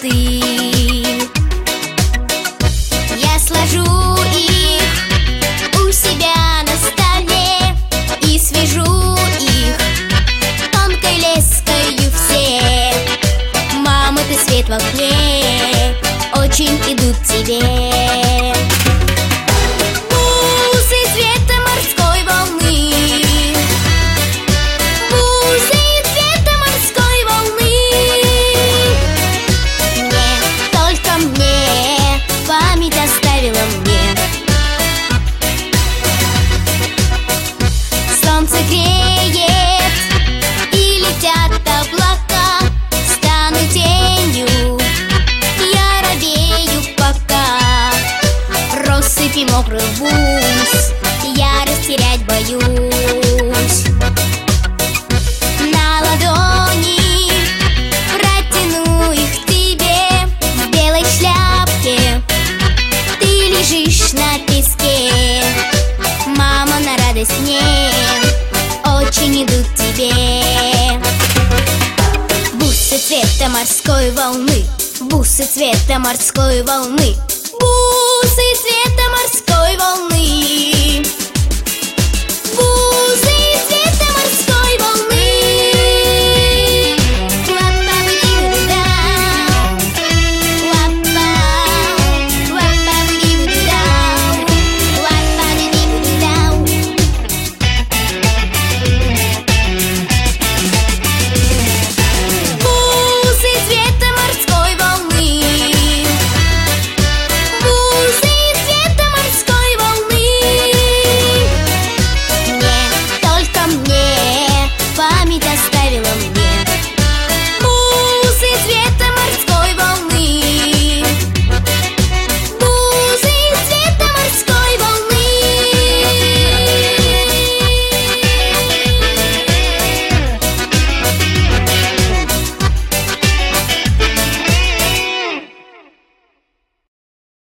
ты. Я сложу их у себя на столе и свяжу их тонкой лескою все. Мама, ты свет в окне, очень идут тебе. Солнце греет и летят облака, стану тенью, я робею пока. Россыпи мокрых бус я растерять боюсь. На ладони протяну их тебе в белой шляпке. Ты лежишь на песке, мама, на радость мне очень идут тебе. Бусы цвета морской волны, бусы цвета морской волны, бусы цвета морской волны.